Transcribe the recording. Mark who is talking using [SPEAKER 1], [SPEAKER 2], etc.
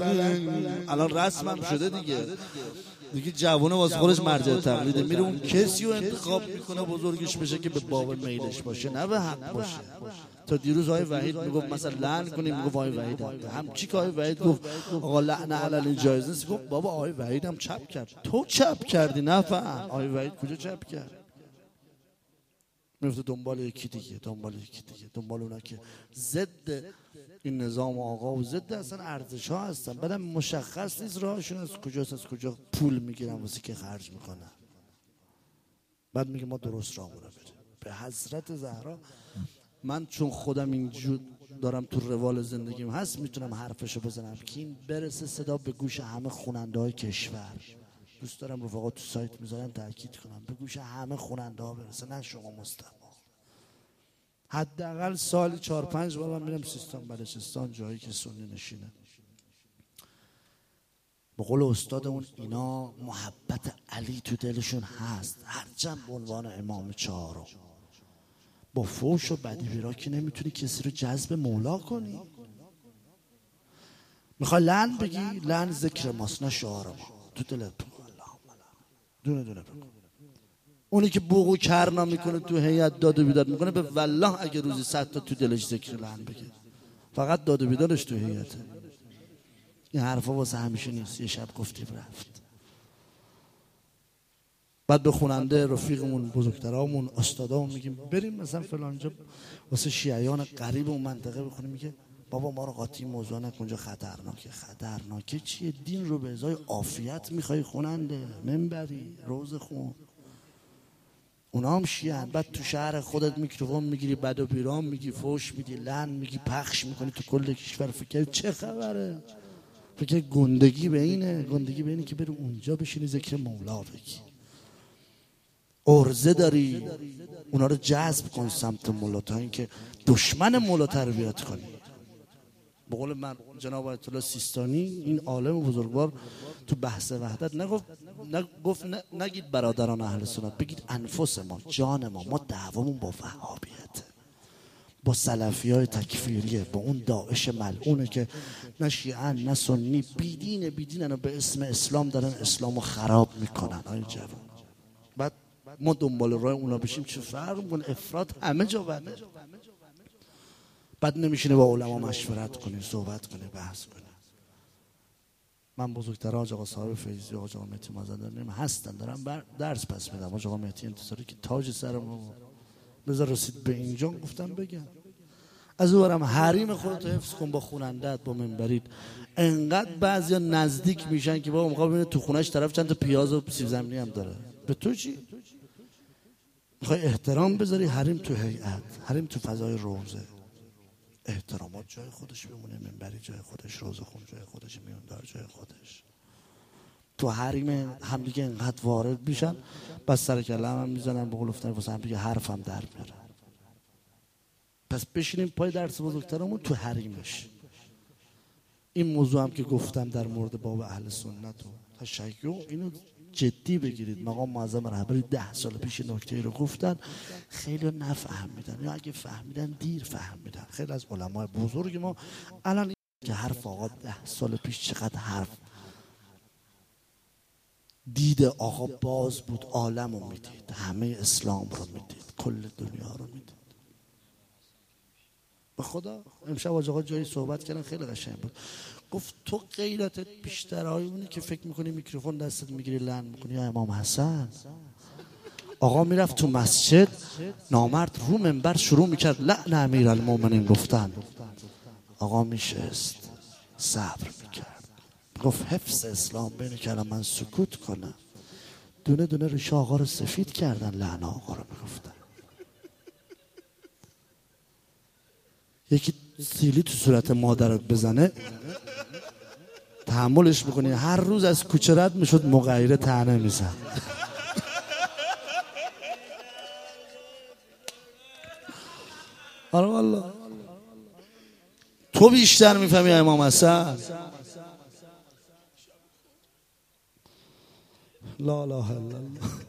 [SPEAKER 1] الان رسم هم شده دیگه جوونه واسه خودش مرجع تقلیده، میره اون کسی رو انتخاب میکنه بزرگش بشه که به باب میلش باشه نه به حق باشه. تا دیروز آقای وحید میگفت مثلا لعن کنیم، میگفت آقای وحید هم چی که آقای وحید گفت آقا لعن علی جایز نیست، گفت بابا آقای وحید هم چپ کرد، تو چپ کردی نفهم آقای وحید کجا چپ کرد. میفته دنبال یکی دیگه، دنبال اونا که ضد این نظام آقا و ضد اصلا ارزش ها هستن، بعدم مشخص نیست راهشون از کجاست، از کجا پول میگیرن واسه که خرج میکنن. بعد میگه ما درست راه بریم. به حضرت زهرا من چون خودم اینجور دارم تو روال زندگیم هست میتونم حرفشو بزنم که این برسه صدا به گوش همه خواننده های کشور. دوست دارم رفقا تو سایت میذارن تاکید کنم به گوش همه خواننده ها برسه، نه شما مستمع. حداقل سالی 4-5 بار من میرم سیستان بلوچستان، جایی که سنی نشینه. به قول استادمون اینا محبت علی تو دلشون هست، هرچند به عنوان امام چهارم. با فوش و بدی بیرا که نمیتونی کسی رو جذب مولا کنی. میخوای لعن بگی، لعن ذکر ماست نه شعار ما. تو دلت بگو دونه دونه بگو. اونی که بوق و کرنا میکنه تو هیئت داد و بیداد میکنه، به والله اگه روزی 100 تا تو دلش ذکر لعن بگه، فقط داد و بیدادش تو هیئته. این حرفا واسه همیشه نیست، یه شب گفتیم رفت. بعد به خواننده رفیقمون، بزرگترامون، استادامون میگیم بریم مثلا فلان جا واسه شیعیان قریب اون منطقه بخونیم، میگه بابا ما رو قاطی موضوع نکن، اونجا خطرناکه چیه؟ دین رو به ازای عافیت میخوای خواننده منبری روز خون، اونا هم شیعن. بعد تو شهر خودت میکروفون میگیری، بد و بیرام میگی، فوش میدی، لعن میگی، پخش میکنی تو کل کشور. فکر چه خبره؟ فکر گندگی به اینه که بری اونجا بشینی ذکر مولا بگی. ارزه داری اونا رو جذب کن سمت مولا تا اینکه دشمن مولا تربیت کنی. به قول من جناب آیت الله سیستانی، این عالم بزرگوار، تو بحث وحدت نگفت نگید برادران اهل سنت، بگید انفس ما، جان ما دعوامون با وهابیته، با سلفی های تکفیریه، با اون داعش ملعونه که نه شیعن نه سنی، بیدینن و به اسم اسلام دارن اسلامو خراب میکنن. های جوان، بعد ما دنبال راه اونا بشیم چه فرق میکنه؟ افراط همه جا بده. بعد نمیشینه با علما مشورت کنی، صحبت کنی، بحث کنی. من بزرگتر حاج آقا صاحب فیضی، حاج آقا مهدی مازندرانی هستن، دارم درس پس میدم. حاج آقا مهدی انتصاری که تاج سرمون، بذار رسید به اینجا گفتم بگم. از اونورم حریم خودت حفظ کن با خواننده‌ات، با منبریت. انقدر بعضیا نزدیک میشن که بابا میخواد ببینه تو خونش طرف چند تا پیاز و سیب زمینی هم داره. به تو چی؟ میخوای احترام بذاری، حریم تو هیئت، حریم تو فضای روزه، احترامات جای خودش بمونه، منبری جای خودش، روزه خون جای خودش، میوندار جای خودش. تو حریم همدیگه انقدر وارد میشن، بس سر کلم هم میزنن، به قول افتادن واسه همدیگه حرفم در میارن. پس بشینیم پای درس بزرگترمون تو حریمش. این موضوع هم که گفتم در مورد باب اهل سنت و تشیع، اینو جدی بگیرید. مقام معظم رهبری 10 سال پیش نکته رو گفتن، خیلی نفهمیدن، یا اگه فهمیدن دیر فهمیدن. خیلی از علمای بزرگ ما الان که حرف آقا 10 سال پیش چقدر حرف دید آقا باز بود، عالم رو میدید، همه اسلام رو میدید، کل دنیا رو میدید. به خدا امشب آقا جایی صحبت کردن خیلی قشنگ بود. گفت تو غیرتت بیشتر اونی که فکر میکنی میکروفون دستت میگیری لعن میکنی. یا امام حسن آقا میرفت تو مسجد، نامرد رو منبر شروع میکرد لعن امیرالمومنین گفتن، آقا میشست صبر میکرد، گفت حفظ اسلام بین کلام من سکوت کنم. دونه دونه ریشه آقا رو سفید کردن، لعن آقا رو میگفتن. یکی سیلی تو صورت مادرت بزنه تحملش میکنی، هر روز از کوچه رد میشد مغیره طعنه میزن. آره والله تو بیشتر میفهمی امام حسن. لا اله الا الله.